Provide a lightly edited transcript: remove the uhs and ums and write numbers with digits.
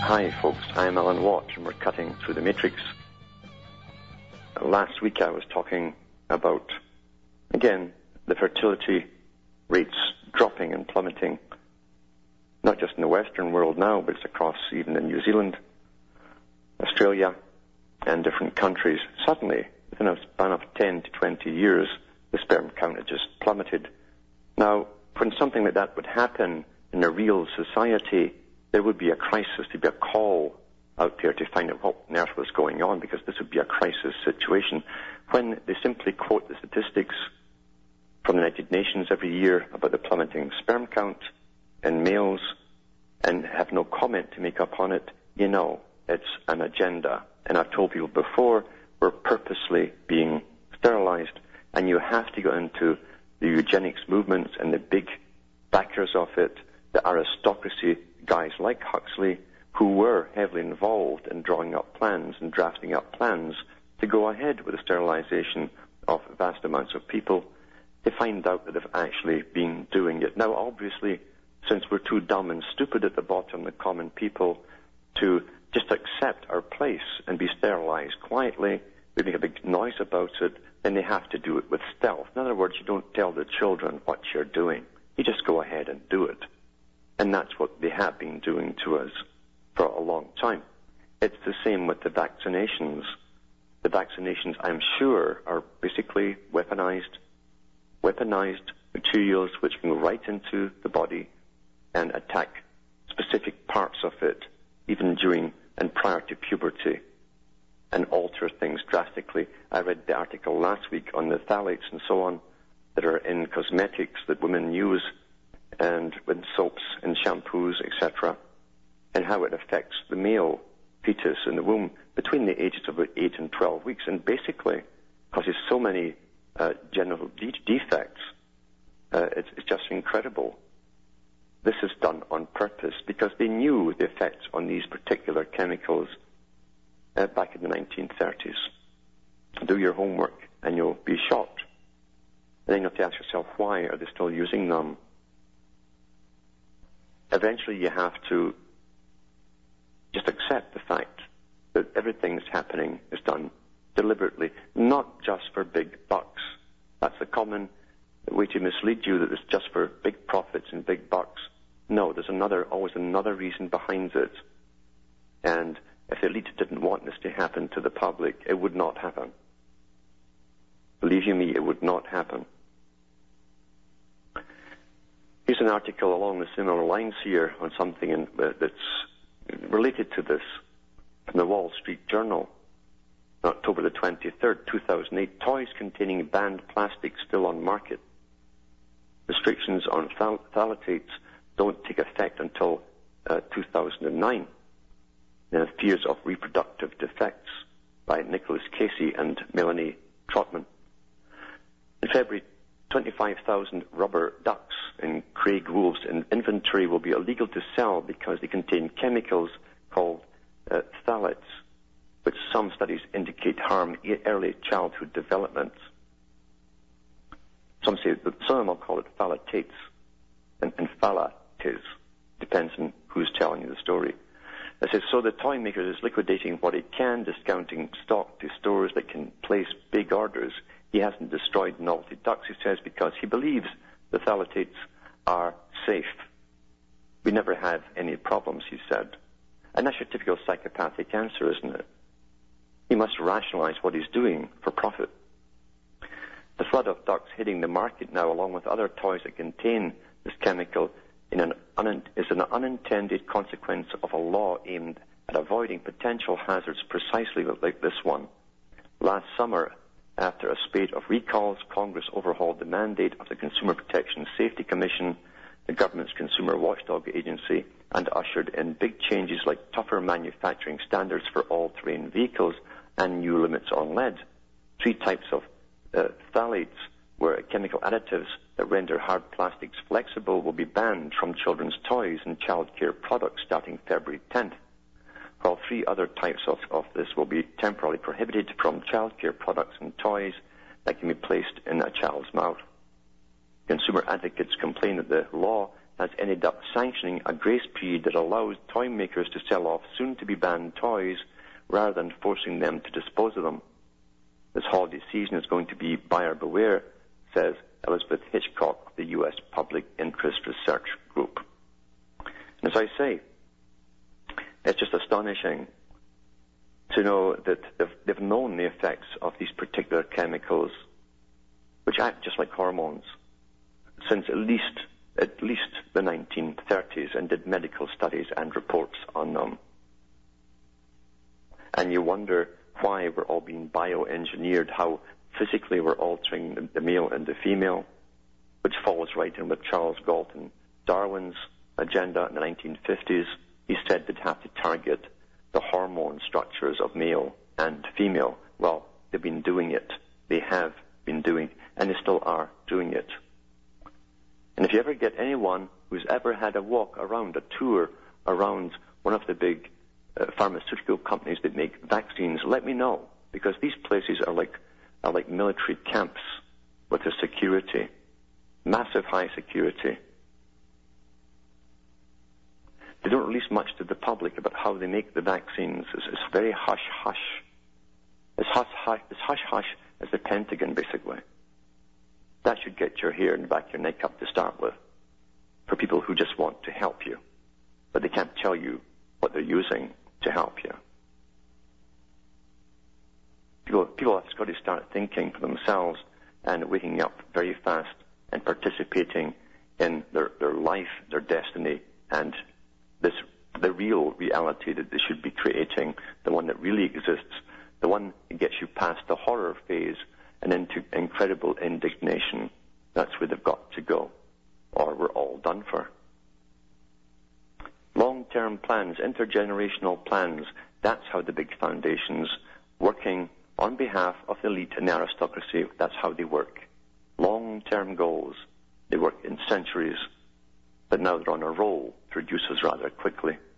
Hi folks, I'm Alan Watt and we're cutting through the matrix. Last week I was talking about, again, the fertility rates dropping and plummeting, not just in the Western world now, but it's across even in New Zealand, Australia, and different countries. Suddenly, within a span of 10 to 20 years, the sperm count had just plummeted. Now, when something like that would happen in a real society, there would be a crisis, there'd be a call out there to find out what on earth was going on, because this would be a crisis situation. When they simply quote the statistics from the United Nations every year about the plummeting sperm count in males and have no comment to make up on it, you know it's an agenda. And I've told people before, we're purposely being sterilized, and you have to go into the eugenics movements and the big backers of it, the aristocracy, guys like Huxley, who were heavily involved in drawing up plans and drafting up plans to go ahead with the sterilization of vast amounts of people, to find out that they've actually been doing it. Now, obviously, since we're too dumb and stupid at the bottom, the common people, to just accept our place and be sterilized quietly, we make a big noise about it, then they have to do it with stealth. In other words, you don't tell the children what you're doing. You just go ahead and do it. And that's what they have been doing to us for a long time. It's the same with the vaccinations. The vaccinations, I'm sure, are basically weaponized materials which can go right into the body and attack specific parts of it, even during and prior to puberty, and alter things drastically. I read the article last week on the phthalates and so on that are in cosmetics that women use, and with soaps and shampoos, etc., and how it affects the male fetus in the womb between the ages of about 8 and 12 weeks, and basically causes so many genital defects. It's just incredible. This is done on purpose because they knew the effects on these particular chemicals back in the 1930s. Do your homework and you'll be shocked. And then you have to ask yourself, why are they still using them? Eventually you have to just accept the fact that everything that's happening is done deliberately, not just for big bucks. That's the common way to mislead you, that it's just for big profits and big bucks. No, there's always another reason behind it. And if the elite didn't want this to happen to the public, it would not happen. Believe you me, it would not happen. Here's an article along the similar lines here on something that's related to this from the Wall Street Journal, October the 23rd, 2008. Toys containing banned plastic still on market. Restrictions on phthalates don't take effect until 2009. Fears of reproductive defects by Nicholas Casey and Melanie Trotman. In February, 25,000 rubber ducks in Craig Wolf's inventory will be illegal to sell because they contain chemicals called phthalates, which some studies indicate harm early childhood development. Some say that some of them will call it phthalates and phthalates. Depends on who's telling you the story. It says, so the toy maker is liquidating what he can, discounting stock to stores that can place big orders. He hasn't destroyed novelty ducks, he says, because he believes the phthalates are safe. We never had any problems, he said. And that's your typical psychopathic answer, isn't it? He must rationalize what he's doing for profit. The flood of ducks hitting the market now, along with other toys that contain this chemical, is an unintended consequence of a law aimed at avoiding potential hazards precisely like this one. Last summer, after a spate of recalls, Congress overhauled the mandate of the Consumer Protection Safety Commission, the government's consumer watchdog agency, and ushered in big changes like tougher manufacturing standards for all-terrain vehicles and new limits on lead. 3 types of phthalates, where chemical additives that render hard plastics flexible, will be banned from children's toys and child care products starting February 10th. While 3 other types of this will be temporarily prohibited from childcare products and toys that can be placed in a child's mouth. Consumer advocates complain that the law has ended up sanctioning a grace period that allows toy makers to sell off soon-to-be-banned toys rather than forcing them to dispose of them. This holiday season is going to be buyer beware, says Elizabeth Hitchcock of the U.S. Public Interest Research Group. And as I say, it's just astonishing to know that they've known the effects of these particular chemicals, which act just like hormones, since at least the 1930s, and did medical studies and reports on them. And you wonder why we're all being bioengineered, how physically we're altering the male and the female, which falls right in with Charles Galton Darwin's agenda in the 1950s. He said they'd have to target the hormone structures of male and female. Well, they've been doing it. They have been doing, and they still are doing it. And if you ever get anyone who's ever had a walk around, a tour around one of the big pharmaceutical companies that make vaccines, let me know, because these places are like military camps with their security, massive high security. They don't release much to the public about how they make the vaccines. It's very hush-hush. It's hush-hush as the Pentagon, basically. That should get your hair in the back of your neck up to start with, for people who just want to help you, but they can't tell you what they're using to help you. People have got to start thinking for themselves and waking up very fast and participating in their life, their destiny, and the real reality that they should be creating, the one that really exists, the one that gets you past the horror phase and into incredible indignation. That's where they've got to go, or we're all done for. Long-term plans, intergenerational plans, that's how the big foundations, working on behalf of the elite and the aristocracy, that's how they work. Long-term goals. They work in centuries, but now they're on a roll to reduce us rather quickly.